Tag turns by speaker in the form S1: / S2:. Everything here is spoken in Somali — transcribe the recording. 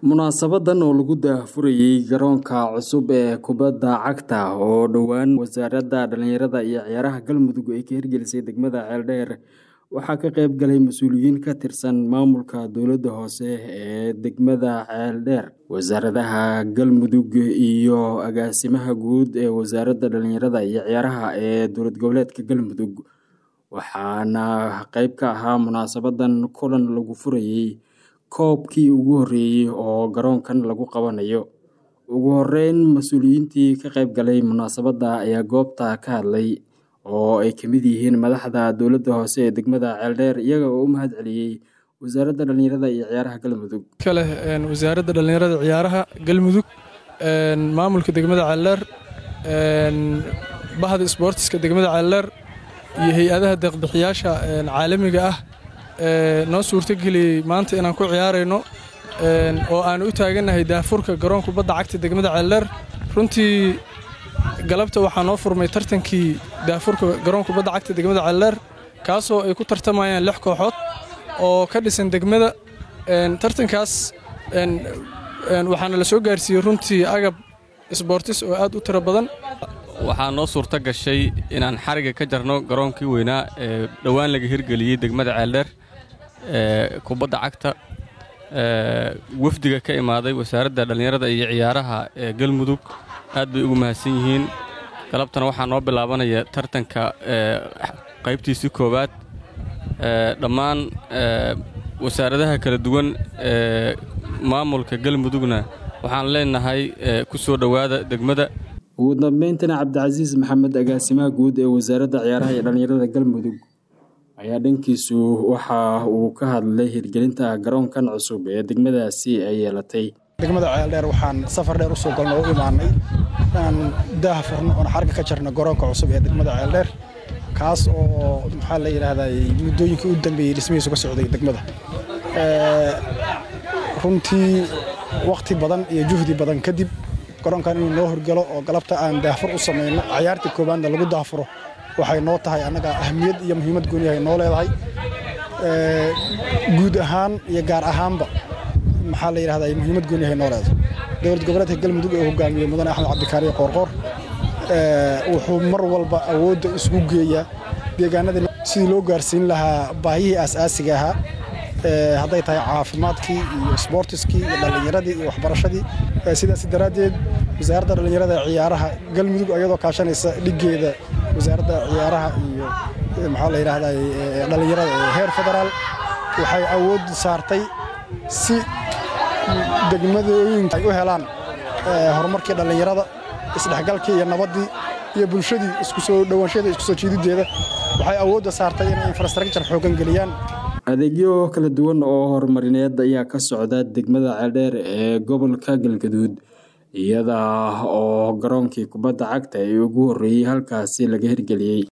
S1: Munaasabadan oo lagu daahfurayay garoonka cusub ee kubadda cagta oo dhowaan wasaaradda dhalinyarada iyo ciyaaraha Galmudug ay ka hirgelisay degmada Ceeldheer waxaa ka qayb galay mas'uuliyiin ka tirsan maamulka dowladda hoose ee degmada Ceeldheer, wasaaradaha Galmudug iyo agaasimaha guud ee wasaaradda dhalinyarada iyo ciyaaraha ee dowlad goboleedka Galmudug. Waxaana qayb ka ahaa munaasabadan kulan lagu furayay koobkii ugu horeeyay oo garoonkan lagu qabanayo. Ugu horeyn mas'uuliyiintii ka qayb galay munaasabadda ayaa goobta ka hadlay oo ay ka mid yihiin madaxda dowladda hoose ee degmada Ceeldheer iyaga oo u mahad celiyay wasaaradda dhalinyarada iyo ciyaaraha Galmudug.
S2: wasaaradda dhalinyarada iyo ciyaaraha Galmudug maamulka degmada Ceeldheer bahda sportska degmada Ceeldheer iyo hay'adaha deeq-bixiyaasha caalamiga ah noo suurtageliyay maanta inaan ku ciyaarayno oo aan u taaganahay daafurka garoonka kubadda cagta degmada Ceeldheer. Runtii galabta waxaa noo furmay tartankii daafurka garoonka kubadda cagta degmada Ceeldheer kaasoo ay ku tartamayaan 6 kooxood oo ka dhisan degmada. Tartankaas waxaana la soo gaarsiiyey runtii agab sportis oo aad u tiro badan.
S3: waxaa noo suurta gashay inaan xariga ka jarno garoonkii weynaa ee dhowaan laga hirgeliyey degmada Ceeldheer kubadda cagta. wafdiga ka imaaday wasaaradda dhalinyarada iyo ciyaaraha ee Galmudug aad bay ugu mahadsan yihiin. galabtana waxaa noo bilaabanaya tartanka qaybtiisii koowaad. dhammaan wasaaradaha kala duwan ee maamulka Galmudugna waxaan leenahay ku soo dhawaada degmada.
S1: ugu dambeyntina Cabdicasiis Maxamed agaasimaha guud ee wasaaradda ciyaaraha iyo dhalinyarada Galmudug ayaa dhankiisu waxa uu ka hadlay hirgelinta garoonkan cusub ee degmadaasi ay yeelatay.
S4: degmada Ceeldheer waxaan safar dheer u soo galnay oo imaanay aan daahfurno oo xarka ka jarno garoonka cusub ee degmada Ceeldheer kaas oo maxaa la yiraahdaa muddooyinkii u dambeeyay dhismihiisa ka socday degmada. runtii waqti badan iyo juhdi badan kadib garoonkan inuu noo horgalo oo galabta aan daafur u sameeyno ciyaartii koobaadna lagu daafuro waxay noo tahay anaga ahmiyad iyo muhiimad gooni ah noo leedahay guud ahaan iyo gaar ahaanba maxaa la yiraahdaa muhiimad gooni ah noo leedahay. dowlad goboleedka Galmudug ee hogaamiyay mudane Axmed Cabdikaari Qoorqoor wuxuu mar walba awoodda isku geeyaa deegaanada sidii loo gaarsiin lahaa baahiyihii aasaasiga ahaa hadday tahay caafimaadkii iyo sportiskii iyo dhalinyaradii iyo waxbarashadii. sidaas daraadeed wasaaradda dhalinyarada iyo ciyaaraha Galmudug ayadoo kaashanaysa dhigeeda wasaaradda ciyaaraha iyo maxaa la yiraahdaa dhalinyarada heer federaal waxay awood saartay si degmadooyinka ay u helaan horumarkii dhalinyarada isdhexgalkii iyo nabadii iyo bulshadii isku soo dhawaanshadeeda isku soo jiidideeda waxay awood saartay in infrastructure xoogan geliyaan.
S1: adeegyo kala duwan oo horumarineed ayaa ka socda degmada Ceeldheer ee gobolka Galgaduud iyada oo garoonkii kubadda cagta ee ugu horeeyay halkaasi laga hirgeliyay.